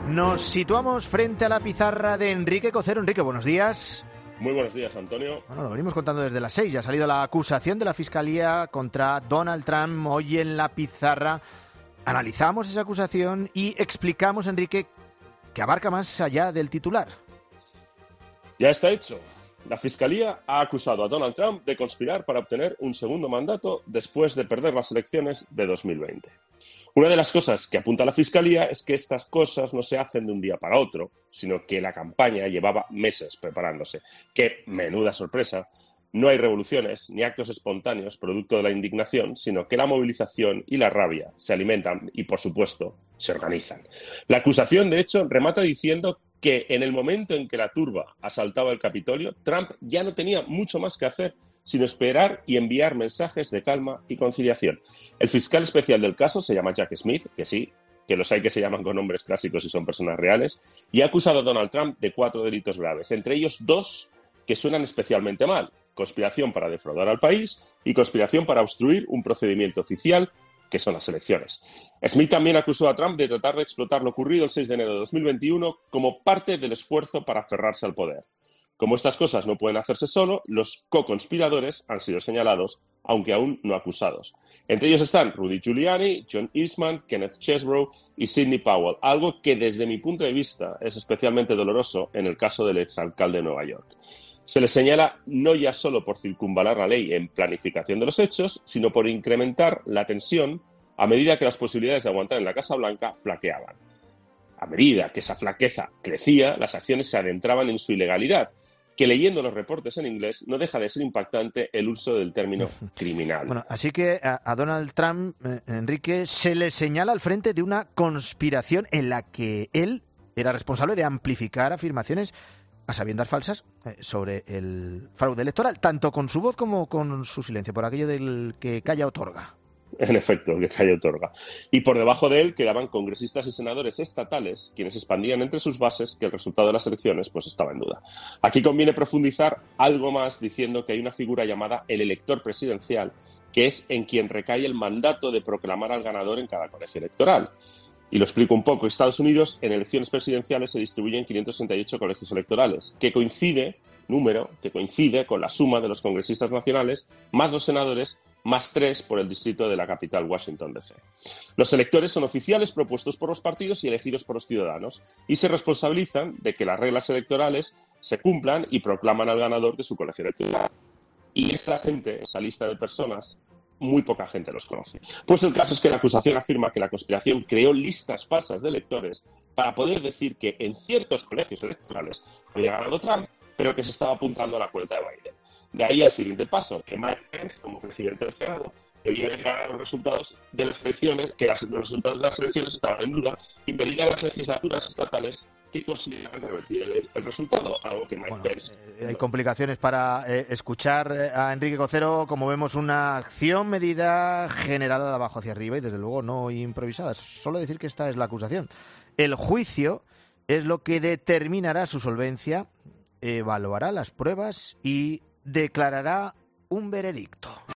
Nos situamos frente a la pizarra de Enrique Cocero. Enrique, buenos días. Muy buenos días, Antonio. Bueno, lo venimos contando desde las 6. Ya ha salido la acusación de la Fiscalía contra Donald Trump hoy en la pizarra. Analizamos esa acusación y explicamos, Enrique, que abarca más allá del titular. Ya está hecho. La Fiscalía ha acusado a Donald Trump de conspirar para obtener un segundo mandato después de perder las elecciones de 2020. Una de las cosas que apunta la Fiscalía es que estas cosas no se hacen de un día para otro, sino que la campaña llevaba meses preparándose. ¡Qué menuda sorpresa! No hay revoluciones ni actos espontáneos producto de la indignación, sino que la movilización y la rabia se alimentan y, por supuesto, se organizan. La acusación, de hecho, remata diciendo que en el momento en que la turba asaltaba el Capitolio, Trump ya no tenía mucho más que hacer, sino esperar y enviar mensajes de calma y conciliación. El fiscal especial del caso se llama Jack Smith, que sí, que los hay que se llaman con nombres clásicos y son personas reales, y ha acusado a Donald Trump de 4 delitos graves, entre ellos 2 que suenan especialmente mal: conspiración para defraudar al país y conspiración para obstruir un procedimiento oficial, que son las elecciones. Smith también acusó a Trump de tratar de explotar lo ocurrido el 6 de enero de 2021 como parte del esfuerzo para aferrarse al poder. Como estas cosas no pueden hacerse solo, los co-conspiradores han sido señalados, aunque aún no acusados. Entre ellos están Rudy Giuliani, John Eastman, Kenneth Chesebro y Sidney Powell, algo que desde mi punto de vista es especialmente doloroso en el caso del exalcalde de Nueva York. Se les señala no ya solo por circunvalar la ley en planificación de los hechos, sino por incrementar la tensión a medida que las posibilidades de aguantar en la Casa Blanca flaqueaban. A medida que esa flaqueza crecía, las acciones se adentraban en su ilegalidad, que leyendo los reportes en inglés no deja de ser impactante el uso del término criminal. Bueno, así que a Donald Trump, Enrique, se le señala al frente de una conspiración en la que él era responsable de amplificar afirmaciones a sabiendas falsas sobre el fraude electoral, tanto con su voz como con su silencio, por aquello del que calla otorga. En efecto, que calla otorga. Y por debajo de él quedaban congresistas y senadores estatales, quienes expandían entre sus bases que el resultado de las elecciones pues estaba en duda. Aquí conviene profundizar algo más diciendo que hay una figura llamada el elector presidencial, que es en quien recae el mandato de proclamar al ganador en cada colegio electoral. Y lo explico un poco. Estados Unidos, en elecciones presidenciales, se distribuye en 568 colegios electorales, que coincide con la suma de los congresistas nacionales, más los senadores, más 3 por el distrito de la capital, Washington, D.C. Los electores son oficiales propuestos por los partidos y elegidos por los ciudadanos, y se responsabilizan de que las reglas electorales se cumplan y proclaman al ganador de su colegio electoral. Y esa gente, esa lista de personas, muy poca gente los conoce. Pues el caso es que la acusación afirma que la conspiración creó listas falsas de electores para poder decir que en ciertos colegios electorales había ganado Trump, pero que se estaba apuntando a la cuenta de Biden. De ahí al siguiente paso, que Mike Pence, como presidente del Senado, debía declarar los resultados de las elecciones, que los resultados de las elecciones estaban en duda, y pedir a las legislaturas estatales que consideraran revertir el resultado, algo que Mike Pence... Hay complicaciones para escuchar a Enrique Cocero. Como vemos, una acción medida generada de abajo hacia arriba y, desde luego, no improvisada. Solo decir que esta es la acusación. El juicio es lo que determinará su solvencia, evaluará las pruebas y declarará un veredicto.